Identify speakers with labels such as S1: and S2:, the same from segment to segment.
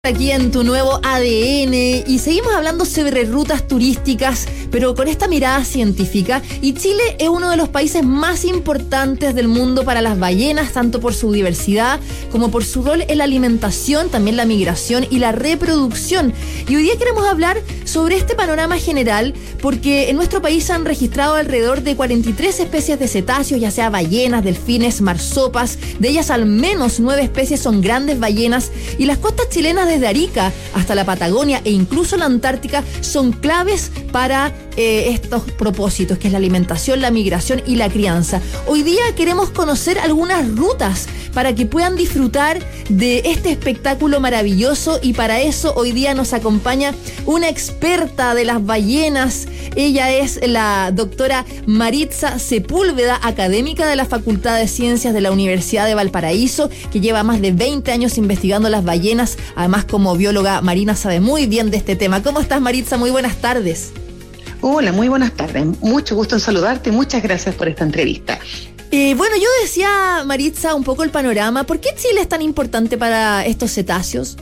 S1: Aquí en tu nuevo ADN y seguimos hablando sobre rutas turísticas, pero con esta mirada científica. Y Chile es uno de los países más importantes del mundo para las ballenas, tanto por su diversidad como por su rol en la alimentación, también la migración y la reproducción. Y hoy día queremos hablar sobre este panorama general, porque en nuestro país se han registrado alrededor de 43 especies de cetáceos, ya sea ballenas, delfines, marsopas. De ellas al menos 9 especies son grandes ballenas, y las costas chilenas desde Arica hasta la Patagonia e incluso la Antártica son claves para estos propósitos, que es la alimentación, la migración y la crianza. Hoy día queremos conocer algunas rutas para que puedan disfrutar de este espectáculo maravilloso, y para eso hoy día nos acompaña una experta de las ballenas. Ella es la doctora Maritza Sepúlveda, académica de la Facultad de Ciencias de la Universidad de Valparaíso, que lleva más de 20 años investigando las ballenas. Además, como bióloga marina sabe muy bien de este tema. ¿Cómo estás, Maritza? Muy buenas tardes.
S2: Hola, muy buenas tardes. Mucho gusto en saludarte. Muchas gracias por esta entrevista.
S1: Bueno, yo decía, Maritza, un poco el panorama. ¿Por qué Chile es tan importante para estos cetáceos?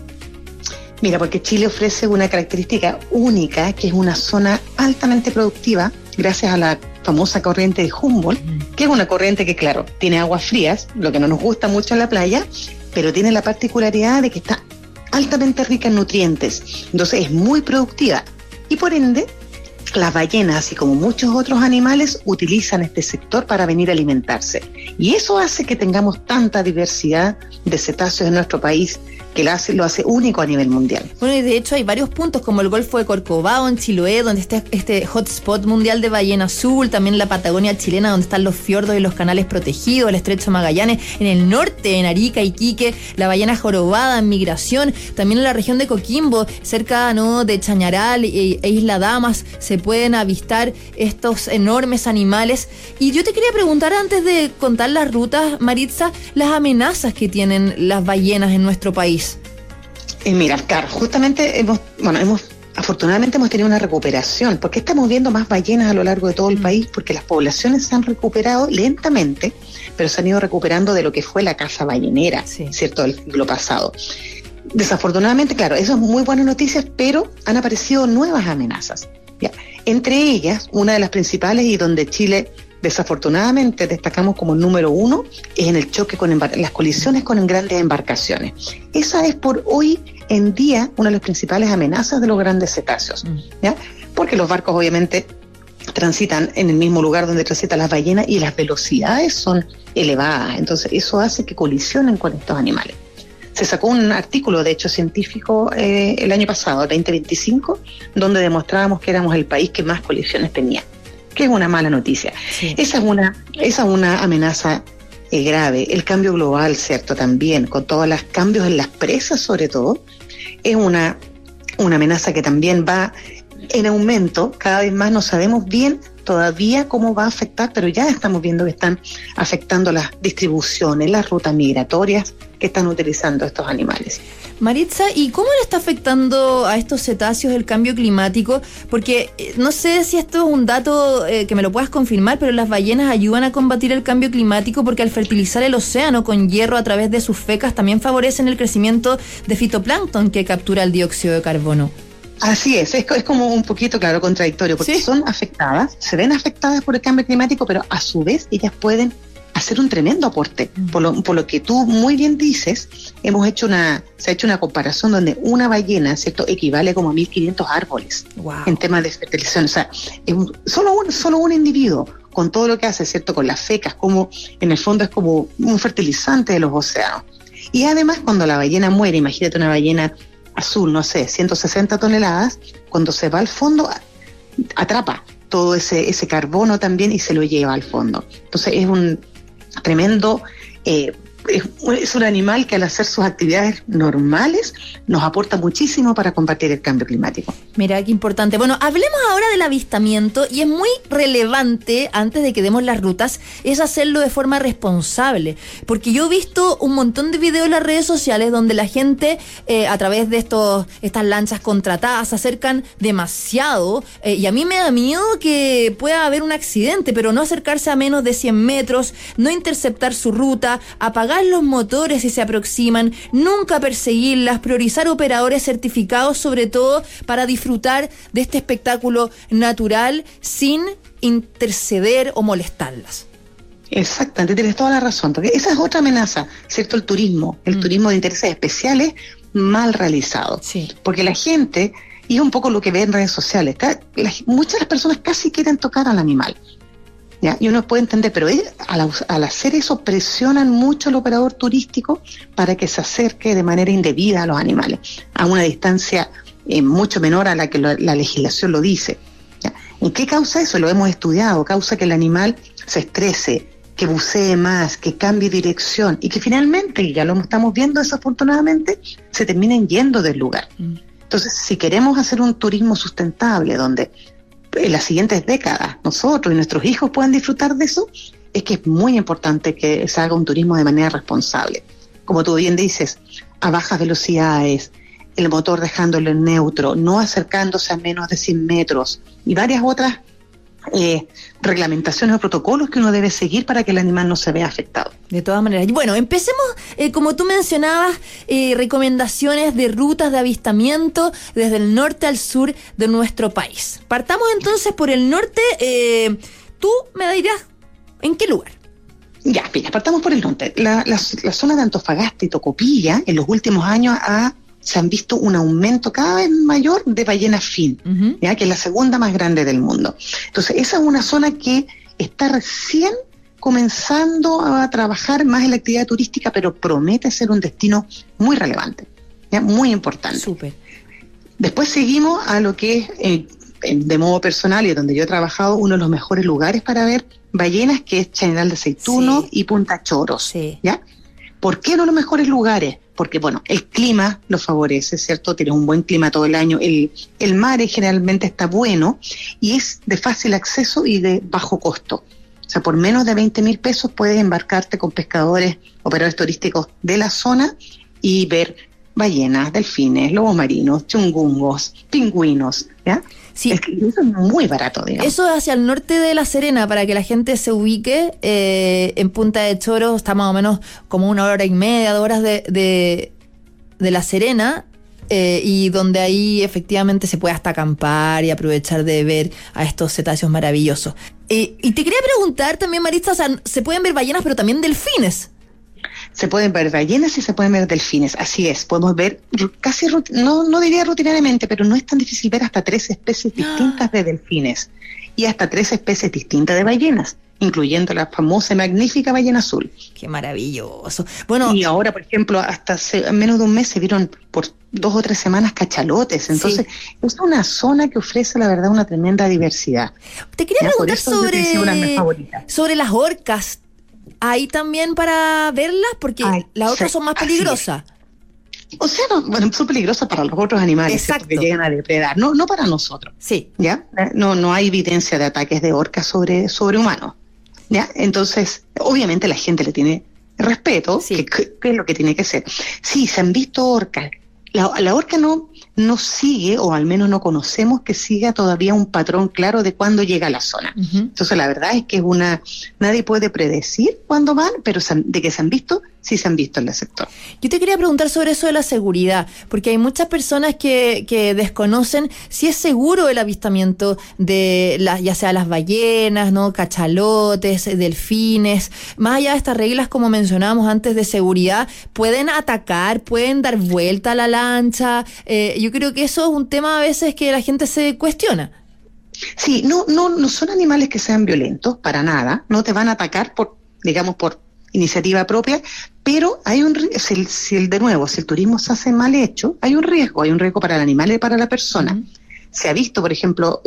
S2: Mira, porque Chile ofrece una característica única, que es una zona altamente productiva, gracias a la famosa corriente de Humboldt, que es una corriente que, claro, tiene aguas frías, lo que no nos gusta mucho en la playa, pero tiene la particularidad de que está altamente rica en nutrientes. Entonces es muy productiva, y por ende las ballenas, así como muchos otros animales, utilizan este sector para venir a alimentarse. Y eso hace que tengamos tanta diversidad de cetáceos en nuestro país, que lo hace único a nivel mundial.
S1: Bueno, y de hecho hay varios puntos, como el Golfo de Corcovado en Chiloé, donde está este hotspot mundial de ballena azul, también la Patagonia chilena, donde están los fiordos y los canales protegidos, el Estrecho Magallanes, en el norte, en Arica, Iquique, la ballena jorobada en migración, también en la región de Coquimbo, cerca de Chañaral e Isla Damas, se pueden avistar estos enormes animales. Y yo te quería preguntar, antes de contar las rutas, Maritza, las amenazas que tienen las ballenas en nuestro país.
S2: Mira, claro, justamente afortunadamente hemos tenido una recuperación. ¿Por qué estamos viendo más ballenas a lo largo de todo el país? Porque las poblaciones se han recuperado lentamente, pero se han ido recuperando de lo que fue la caza ballenera, ¿cierto?, del siglo pasado. Desafortunadamente, claro, eso es muy buenas noticias, pero han aparecido nuevas amenazas, ¿ya? Entre ellas, una de las principales, y donde Chile desafortunadamente destacamos como número 1, es en el choque con las colisiones con grandes embarcaciones. Esa es por hoy en día una de las principales amenazas de los grandes cetáceos, ¿ya? Porque los barcos obviamente transitan en el mismo lugar donde transitan las ballenas y las velocidades son elevadas, entonces eso hace que colisionen con estos animales. Se sacó un artículo, de hecho, científico el año pasado, el 2025, donde demostrábamos que éramos el país que más colisiones tenía, que es una mala noticia. Sí. Esa es una amenaza grave. El cambio global, ¿cierto?, también, con todos los cambios en las presas, sobre todo, es una amenaza que también va en aumento. Cada vez más no sabemos bien todavía cómo va a afectar, pero ya estamos viendo que están afectando las distribuciones, las rutas migratorias que están utilizando estos animales.
S1: Maritza, ¿y cómo le está afectando a estos cetáceos el cambio climático? Porque no sé si esto es un dato que me lo puedas confirmar, pero las ballenas ayudan a combatir el cambio climático porque al fertilizar el océano con hierro a través de sus fecas también favorecen el crecimiento de fitoplancton que captura el dióxido de carbono.
S2: Así es como un poquito, claro, contradictorio, porque son afectadas, se ven afectadas por el cambio climático, pero a su vez ellas pueden hacer un tremendo aporte. Por lo que tú muy bien dices, se ha hecho una comparación donde una ballena, ¿cierto?, equivale como a 1.500 árboles. Wow. En temas de fertilización. O sea, solo un individuo, con todo lo que hace, ¿cierto?, con las fecas, como en el fondo es como un fertilizante de los océanos. Y además, cuando la ballena muere, imagínate una ballena azul, 160 toneladas, cuando se va al fondo, atrapa todo ese carbono también y se lo lleva al fondo. Entonces es un tremendo, es un animal que al hacer sus actividades normales nos aporta muchísimo para combatir el cambio climático.
S1: Mira, qué importante. Bueno, hablemos ahora del avistamiento, y es muy relevante, antes de que demos las rutas, es hacerlo de forma responsable, porque yo he visto un montón de videos en las redes sociales donde la gente a través de estas lanchas contratadas se acercan demasiado, y a mí me da miedo que pueda haber un accidente, pero no acercarse a menos de 100 metros, no interceptar su ruta, apagar apagar los motores si se aproximan, nunca perseguirlas, priorizar operadores certificados, sobre todo para disfrutar de este espectáculo natural sin interceder o molestarlas.
S2: Exactamente, tienes toda la razón, porque esa es otra amenaza, ¿cierto? El turismo de intereses especiales mal realizado.
S1: Sí. Porque
S2: la gente, y es un poco lo que ve en redes sociales, muchas de las personas casi quieren tocar al animal, ¿ya? Y uno puede entender, pero al hacer eso presionan mucho al operador turístico para que se acerque de manera indebida a los animales, a una distancia mucho menor a la que la legislación lo dice, ¿ya? ¿En qué causa eso? Lo hemos estudiado, causa que el animal se estrese, que bucee más, que cambie dirección y que finalmente, y ya lo estamos viendo desafortunadamente, se terminen yendo del lugar. Entonces, si queremos hacer un turismo sustentable donde en las siguientes décadas nosotros y nuestros hijos puedan disfrutar de eso, es que es muy importante que se haga un turismo de manera responsable. Como tú bien dices, a bajas velocidades, el motor dejándolo en neutro, no acercándose a menos de 100 metros y varias otras reglamentaciones o protocolos que uno debe seguir para que el animal no se vea afectado.
S1: De todas maneras. Bueno, empecemos, como tú mencionabas, recomendaciones de rutas de avistamiento desde el norte al sur de nuestro país. Partamos entonces por el norte. Tú me dirás, ¿en qué lugar?
S2: Ya, mira, partamos por el norte. La zona de Antofagasta y Tocopilla en los últimos años se han visto un aumento cada vez mayor de ballenas fin, ¿ya? Que es la segunda más grande del mundo. Entonces, esa es una zona que está recién comenzando a trabajar más en la actividad turística, pero promete ser un destino muy relevante, ¿ya? Muy importante.
S1: Súper.
S2: Después seguimos a lo que es, de modo personal y donde yo he trabajado, uno de los mejores lugares para ver ballenas, que es Chañaral de Aceituno y Punta Choros, ¿ya? ¿Por qué uno de los mejores lugares? Porque, bueno, el clima lo favorece, ¿cierto? Tienes un buen clima todo el año, el mar generalmente está bueno y es de fácil acceso y de bajo costo. O sea, por menos de 20,000 pesos puedes embarcarte con pescadores, operadores turísticos de la zona y ver ballenas, delfines, lobos marinos, chungungos, pingüinos, ¿ya?
S1: Sí.
S2: Es que eso es muy barato, digamos.
S1: Eso es hacia el norte de La Serena, para que la gente se ubique. En Punta de Choros está más o menos como 1 hora y media, 2 horas de La Serena, y donde ahí efectivamente se puede hasta acampar y aprovechar de ver a estos cetáceos maravillosos. Y te quería preguntar también, Maritza, o sea, se pueden ver ballenas, pero también delfines.
S2: Se pueden ver ballenas y se pueden ver delfines, así es, podemos ver casi, no diría rutinariamente, pero no es tan difícil ver hasta 3 especies distintas de delfines y hasta 3 especies distintas de ballenas, incluyendo la famosa y magnífica ballena azul.
S1: ¡Qué maravilloso! Bueno,
S2: y ahora, por ejemplo, hasta menos de un mes se vieron por 2 o 3 semanas cachalotes, entonces es una zona que ofrece, la verdad, una tremenda diversidad.
S1: Te quería preguntar sobre las orcas. ¿Hay también para verlas? Porque las otras son más peligrosas.
S2: O sea, son peligrosas para los otros animales que llegan a depredar, no para nosotros.
S1: Sí.
S2: ¿Ya? No hay evidencia de ataques de orcas sobre humanos. ¿Ya? Entonces, obviamente la gente le tiene respeto, que es lo que tiene que ser. Sí, se han visto orcas. La orca no sigue, o al menos no conocemos que siga todavía un patrón claro de cuándo llega a la zona. Entonces la verdad es que nadie puede predecir cuándo van, pero de que se han visto, sí se han visto en el sector.
S1: Yo te quería preguntar sobre eso de la seguridad, porque hay muchas personas que desconocen si es seguro el avistamiento de ya sea las ballenas, ¿no? Cachalotes, delfines. Más allá de estas reglas, como mencionábamos antes, de seguridad, pueden atacar, pueden dar vuelta a la lancha. Yo creo que eso es un tema a veces que la gente se cuestiona.
S2: Sí, no son animales que sean violentos, para nada. No te van a atacar por iniciativa propia, pero hay si el turismo se hace mal hecho, hay un riesgo para el animal y para la persona. Se ha visto, por ejemplo,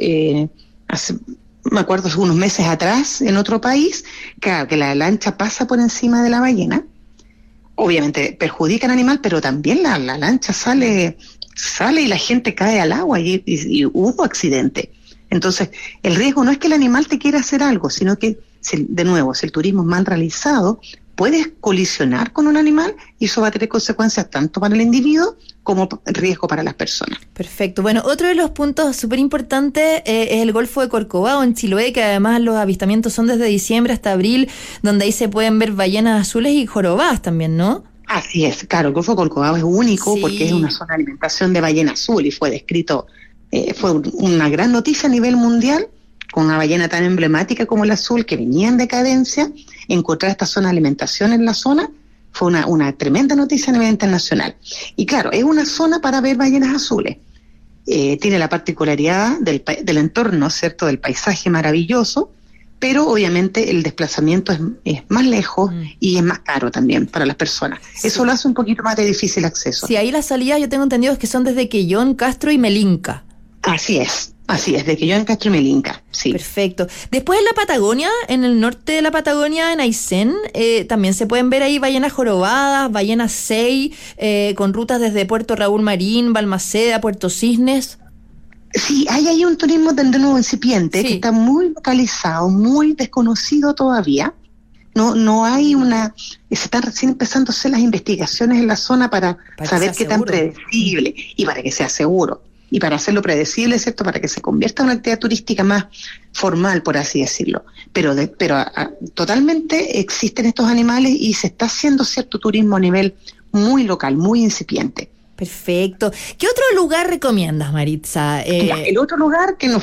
S2: me acuerdo hace unos meses atrás, en otro país, que la lancha pasa por encima de la ballena. Obviamente perjudica al animal, pero también la lancha sale y la gente cae al agua y hubo accidente. Entonces, el riesgo no es que el animal te quiera hacer algo, sino que, si el turismo es mal realizado, puedes colisionar con un animal y eso va a tener consecuencias tanto para el individuo como riesgo para las personas.
S1: Perfecto. Bueno, otro de los puntos súper importantes es el Golfo de Corcovado en Chiloé, que además los avistamientos son desde diciembre hasta abril, donde ahí se pueden ver ballenas azules y jorobadas también, ¿no?
S2: Así es, claro, el Golfo de Corcovado es único porque es una zona de alimentación de ballena azul y fue descrito, fue una gran noticia a nivel mundial, con una ballena tan emblemática como el azul, que venía en decadencia. Encontrar esta zona de alimentación en la zona fue una tremenda noticia a nivel internacional. Y claro, es una zona para ver ballenas azules. Tiene la particularidad del entorno, ¿cierto?, del paisaje maravilloso, pero obviamente el desplazamiento es más lejos y es más caro también para las personas. Sí. Eso lo hace un poquito más de difícil acceso.
S1: Sí, ahí las salidas yo tengo entendido que son desde Quellón, Castro y Melinca.
S2: Así es, de Quellón, Castro y Melinca, sí.
S1: Perfecto. Después en la Patagonia, en el norte de la Patagonia, en Aysén, también se pueden ver ahí ballenas jorobadas, ballenas sei, con rutas desde Puerto Raúl Marín, Balmaceda, Puerto Cisnes.
S2: Sí, hay ahí un turismo de nuevo incipiente, que está muy localizado, muy desconocido todavía. No hay se están recién empezando a hacer las investigaciones en la zona para saber qué tan predecible y para que sea seguro. Y para hacerlo predecible, ¿cierto?, para que se convierta en una actividad turística más formal, por así decirlo. Pero totalmente existen estos animales y se está haciendo cierto turismo a nivel muy local, muy incipiente.
S1: Perfecto. ¿Qué otro lugar recomiendas, Maritza?
S2: El otro lugar que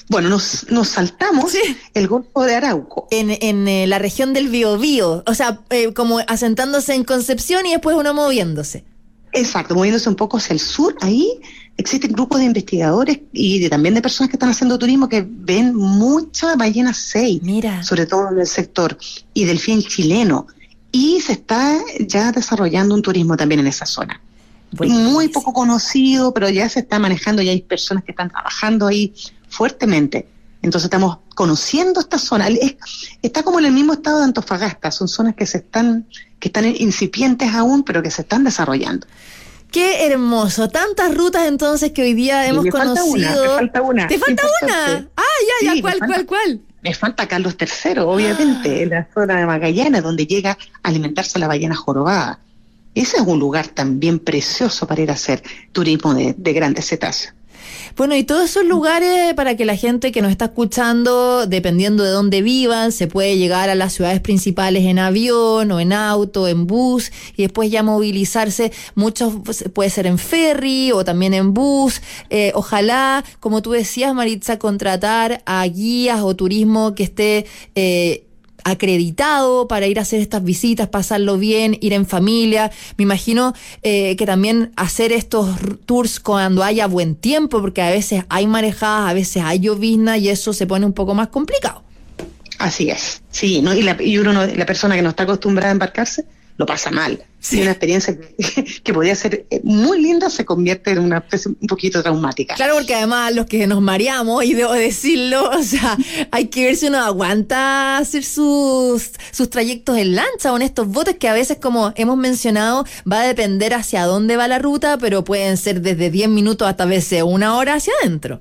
S2: nos saltamos, el Golfo de Arauco.
S1: En la región del Biobío, o sea, como asentándose en Concepción y después uno moviéndose.
S2: Exacto, moviéndose un poco hacia el sur. Ahí existen grupos de investigadores y también de personas que están haciendo turismo que ven mucha ballena sei, sobre todo en el sector, y delfín chileno. Y se está ya desarrollando un turismo también en esa zona. Muy poco conocido, pero ya se está manejando, ya hay personas que están trabajando ahí fuertemente. Entonces estamos conociendo esta zona. Está como en el mismo estado de Antofagasta, son zonas que están incipientes aún, pero que se están desarrollando.
S1: ¡Qué hermoso! Tantas rutas entonces que hoy día hemos conocido.
S2: Me falta una.
S1: ¿Te falta una? Ya, ¿cuál?
S2: Me falta Carlos III, obviamente, en la zona de Magallanes, donde llega a alimentarse la ballena jorobada. Ese es un lugar también precioso para ir a hacer turismo de grandes cetáceos.
S1: Bueno, y todos esos lugares para que la gente que nos está escuchando, dependiendo de dónde vivan, se puede llegar a las ciudades principales en avión o en auto, en bus, y después ya movilizarse. Muchos puede ser en ferry o también en bus. Ojalá, como tú decías, Maritza, contratar a guías o turismo que esté acreditado para ir a hacer estas visitas, pasarlo bien, ir en familia. Me imagino que también hacer estos tours cuando haya buen tiempo, porque a veces hay marejadas, a veces hay llovizna y eso se pone un poco más complicado.
S2: Así es, sí, ¿no? La persona que no está acostumbrada a embarcarse lo pasa mal. Sí. Una experiencia que podía ser muy linda se convierte en una especie un poquito traumática.
S1: Claro, porque además los que nos mareamos, y debo decirlo, o sea, hay que ver si uno aguanta hacer sus trayectos en lancha o en estos botes que a veces, como hemos mencionado, va a depender hacia dónde va la ruta, pero pueden ser desde 10 minutos hasta a veces 1 hora hacia adentro.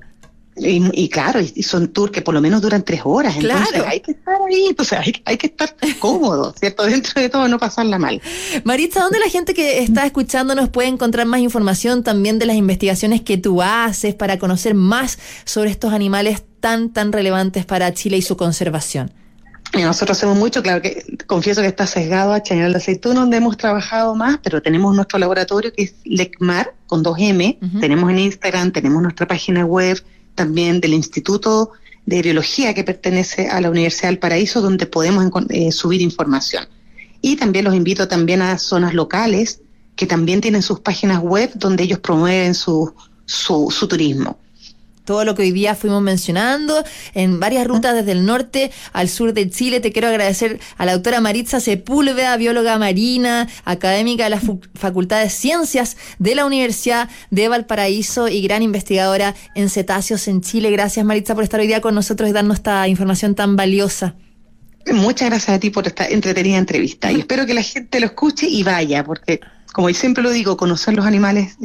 S2: Y claro, y son tours que por lo menos duran 3 horas, entonces claro, hay que estar ahí, entonces hay que estar cómodo, ¿cierto? Dentro de todo, no pasarla mal.
S1: Maritza, ¿dónde la gente que está escuchándonos puede encontrar más información también de las investigaciones que tú haces para conocer más sobre estos animales tan relevantes para Chile y su conservación?
S2: Nosotros hacemos mucho, claro que confieso que está sesgado a Chañaral de Aceituno, donde hemos trabajado más, pero tenemos nuestro laboratorio que es LECMAR, con 2 M, tenemos en Instagram, tenemos nuestra página web, también del Instituto de Biología que pertenece a la Universidad del Paraíso, donde podemos subir información. Y también los invito también a zonas locales que también tienen sus páginas web donde ellos promueven su turismo.
S1: Todo lo que hoy día fuimos mencionando en varias rutas desde el norte al sur de Chile. Te quiero agradecer a la doctora Maritza Sepúlveda, bióloga marina, académica de la Facultad de Ciencias de la Universidad de Valparaíso y gran investigadora en cetáceos en Chile. Gracias, Maritza, por estar hoy día con nosotros y darnos esta información tan valiosa.
S2: Muchas gracias a ti por esta entretenida entrevista y espero que la gente lo escuche y vaya, porque como siempre lo digo, conocer los animales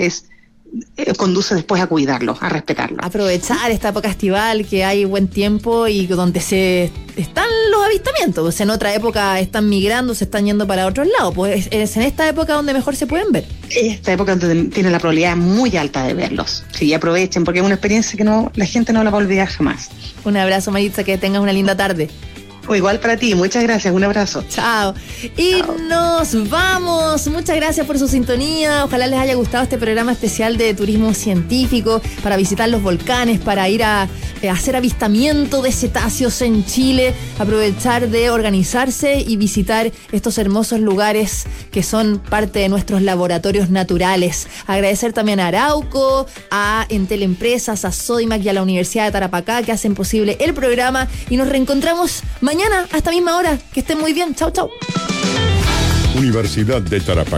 S2: conduce después a cuidarlos, a respetarlos.
S1: Aprovechar esta época estival, que hay buen tiempo y donde están los avistamientos. Pues en otra época están migrando, se están yendo para otros lados. Pues es en esta época donde mejor se pueden ver.
S2: esta época donde tiene la probabilidad muy alta de verlos. Sí, aprovechen, porque es una experiencia que la gente no la va a olvidar jamás.
S1: Un abrazo, Maritza, que tengas una linda tarde.
S2: O igual para ti, muchas gracias, un abrazo.
S1: Chao. Y nos vamos. Muchas gracias por su sintonía. Ojalá les haya gustado este programa especial de turismo científico para visitar los volcanes, para ir a hacer avistamiento de cetáceos en Chile, aprovechar de organizarse y visitar estos hermosos lugares que son parte de nuestros laboratorios naturales. Agradecer también a Arauco, a Entel Empresas, a Sodimac y a la Universidad de Tarapacá que hacen posible el programa, y nos reencontramos mañana a esta misma hora. Que estén muy bien. Chau, chau.
S3: Universidad de Tarapacá.